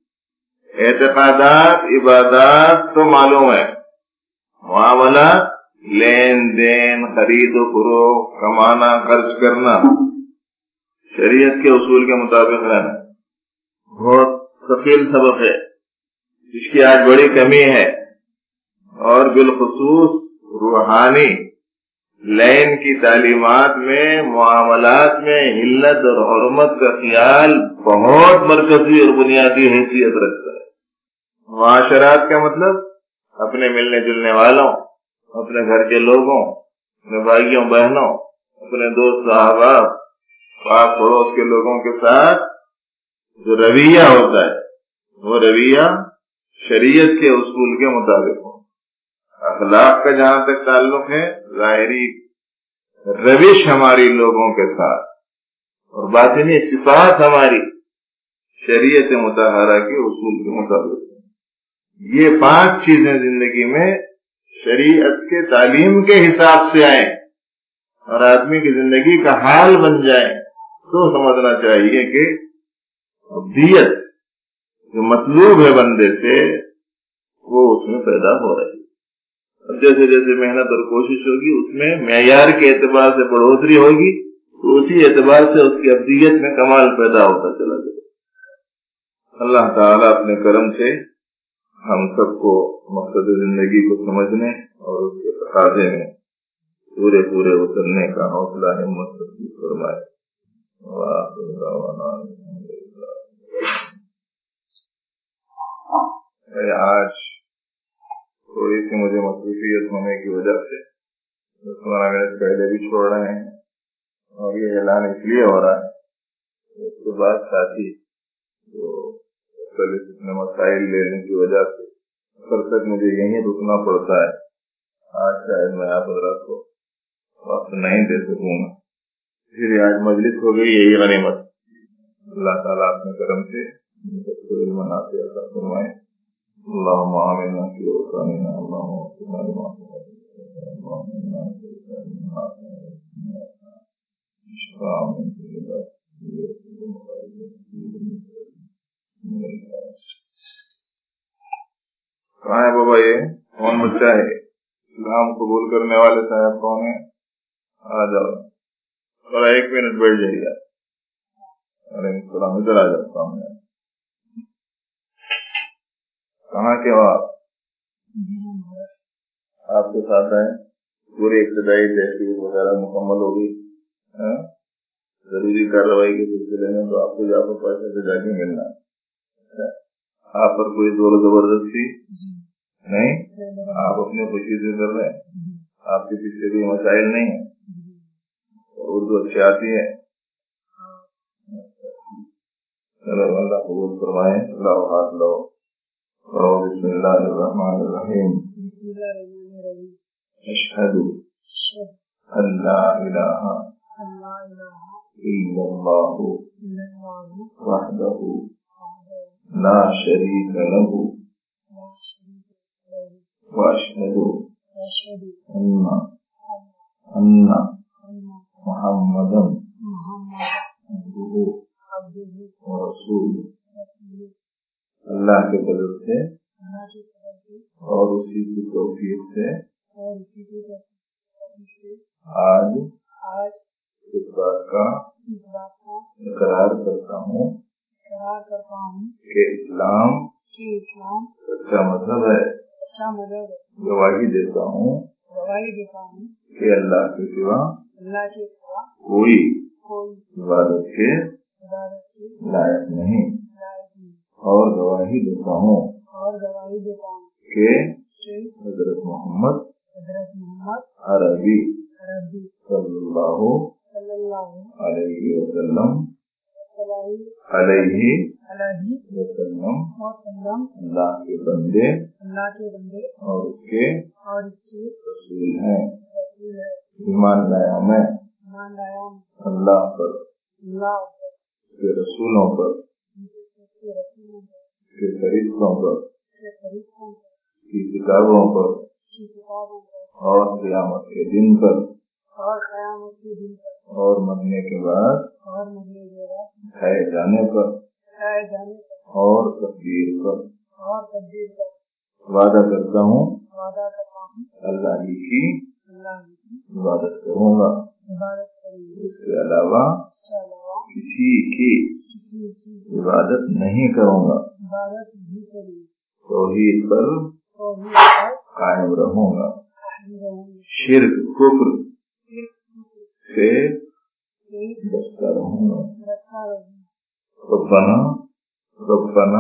اعتقادات، عبادات تو معلوم ہے، معاملات، لین دین، خرید و فروخت، کمانا، خرچ کرنا، شریعت کے اصول کے مطابق رہنا، بہت ثقیل سبق ہے، جس کی آج بڑی کمی ہے، اور بالخصوص روحانی لین کی تعلیمات میں، معاملات میں علت اور حرمت کا خیال بہت مرکزی اور بنیادی حیثیت رکھتا ہے۔ معاشرات کا مطلب اپنے ملنے جلنے والوں، اپنے گھر کے لوگوں، اپنے بھائیوں بہنوں، اپنے دوست احباب، پاس پڑوس کے لوگوں کے ساتھ جو رویہ ہوتا ہے وہ رویہ شریعت کے اصول کے مطابق ہو۔ اخلاق کا جہاں تک تعلق ہے، ظاہری روش ہماری لوگوں کے ساتھ اور باطنی صفات ہماری شریعت مطہرہ کے اصول کے مطابق ہے۔ یہ 5 چیزیں زندگی میں شریعت کے تعلیم کے حساب سے آئیں اور آدمی کی زندگی کا حال بن جائیں، تو سمجھنا چاہیے کہ عبدیت جو مطلوب ہے بندے سے وہ اس میں پیدا ہو رہی ہے۔ اب جیسے جیسے محنت اور کوشش ہوگی اس میں معیار کے اعتبار سے بڑھوتری ہوگی، تو اسی اعتبار سے اس کی عبدیت میں کمال پیدا ہوتا چلا جائے۔ اللہ تعالیٰ اپنے کرم سے ہم سب کو مقصد زندگی کو سمجھنے اور اس کے تقاضے میں پورے اترنے کا حوصلہ ہمت نصیب فرمائے۔ آج تھوڑی سی مجھے مصروفیت ہونے کی وجہ سے 15 منٹ پہلے بھی چھوڑ رہے ہیں، اور یہ اعلان اس لیے ہو رہا ہے اس کے بعد ساتھی جو مختلف اپنے مسائل لینے کی وجہ سے سر تک مجھے یہیں رکنا پڑتا ہے۔ آج شاید میں آپ حضرات کو وقت نہیں دے سکوں گا، پھر آج مجلس ہو گئی، یہی غنیمت۔ اللہ تعالیٰ اپنے کرم سے سب کو علم نافع عطا فرمائے۔ اللهم آمنا في أوطاننا، اللهم اغفر لنا اللهم إنا نسألك علما نافعا شفاء من كل داء ويسر کہاں ہے بابا؟ یہ کون بچہ ہے؟ اسلام قبول کرنے والے صاحب کون ہیں؟ آ جاؤ ذرا 1 منٹ بیٹھ جائیے۔ وعلیکم السلام، ادھر آ جاؤ سامنے۔ کہاں کے ہو آپ؟ آپ کے ساتھ ہیں؟ پوری ابتدائی تحقیق وغیرہ مکمل ہوگی؟ ضروری کارروائی کے سلسلے میں تو آپ کو جا کر پیسے سے جا کے ملنا ہے۔ آپ پر کوئی زور و زبردستی نہیں آپ اپنے خوشی سے کر رہے ہیں، آپ کے پیچھے کوئی مسائل نہیں ہے، اردو اچھی آتی ہے، چلو اللہ قبول فرمائے، اللہ ہاتھ لو، بسم اللہ الرحمن الرحیم، اشہد ان لا الہ الا اللہ وحدہ لا شریک لہ واشہد ان محمدا عبدہ ورسولہ، اللہ کے فضل سے اور اسی کی توفیق سے آج اس بات کا اقرار کرتا ہوں کہ اسلام سچا مذہب ہے، گواہی دیتا ہوں کہ اللہ کے سوا کوئی عبادت کے لائق نہیں، اور گواہی دیتا ہوں کہ حضرت محمد عربی صلی اللہ علیہ وسلم اللہ کے بندے اور اس کے رسول ہیں۔ ایمان لایا میں اللہ پر، اس کے رسولوں پر، اس کے فرشتوں پر، اس کی کتابوں پر، اور قیامت کے دن پر، اور مرنے کے بعد اٹھائے جانے پر، اور تقدیر پر وعدہ کرتا ہوں اللہ ہی کی عبادت کروں گا، اس کے علاوہ کسی کی عبادت نہیں کروں گا، توحید پر قائم رہوں گا، شرک کفر سے بچتا رہوں گا۔ ربنا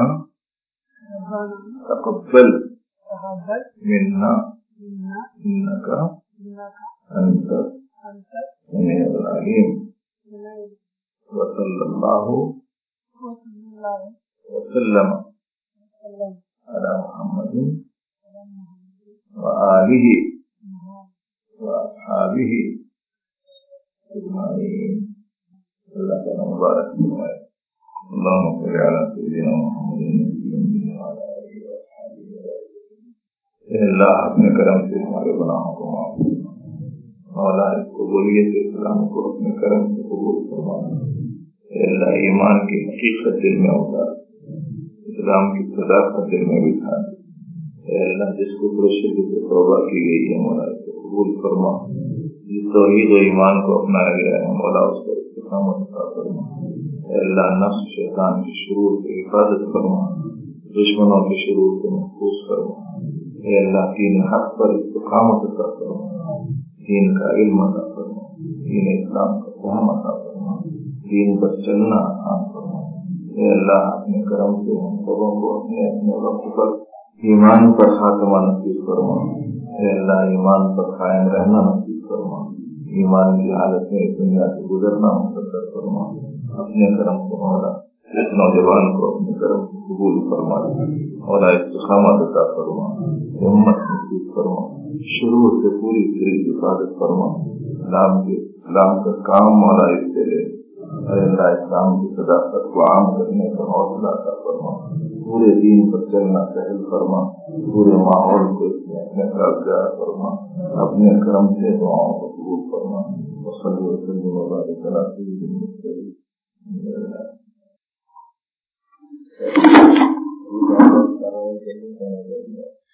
تقبل منا انک انت السمیع العلیم، وصلی اللہ وسلم علی محمد وآلہ واصحابہ اجمعین۔ اللہ تعالیٰ مبارک فرمائے۔ اللہم صلی علی سیدنا محمد وعلی آلہ واصحابہ وسلم۔ اے اللہ اپنے کرم سے ہمارے گناہوں کو معاف فرما، مولا اس قبولیت اسلام کو اپنے کرم سے قبول فرما۔ اے اللہ ایمان کی حقیقت دل میں اتار، اسلام کی صداقت دل میں بٹھا۔ اے اللہ جس کو شرک سے توبہ کی گئی ہے مولا اسے قبول فرما، جس توحید و ایمان کو اپنایا گیا ہے مولا اس پر استقامت عطا فرما۔ اے اللہ نفس شیطان کی شرور سے حفاظت فرما، دشمنوں کی شرور سے محفوظ فرما۔ اے اللہ دین حق پر استقامت عطا فرما، دین کا علم عطا فرما، دین اسلام کا فہم عطا فرما، دین پر چلنا آسان فرما۔ اے اللہ اپنے کرم سے ہم سبوں کو اپنے اپنے وقت پر ایمان پر خاتمہ نصیب فرما۔ اے اللہ ایمان پر قائم رہنا نصیب فرما، ایمان کی حالت میں دنیا سے گزرنا مقدر فرما۔ اپنے کرم سے مولا اس نوجوان کو اپنے کرم سے قبول فرما، مولا استقامت عطا فرما، ہمت نصیب فرما، شروع سے پوری حفاظت فرما۔ اسلام کا کام مولا اس سے لے، اے اللہ اسلام کی صداقت کو عام کرنے کا حوصلہ عطا فرما، پورے دین پر چلنا سہل فرما، پورے ماحول کو اس میں اپنے سازگار فرما، اپنے کرم سے دعاؤں کو قبول فرما۔ وصلی وسلم وبارک علی سیدنا محمد۔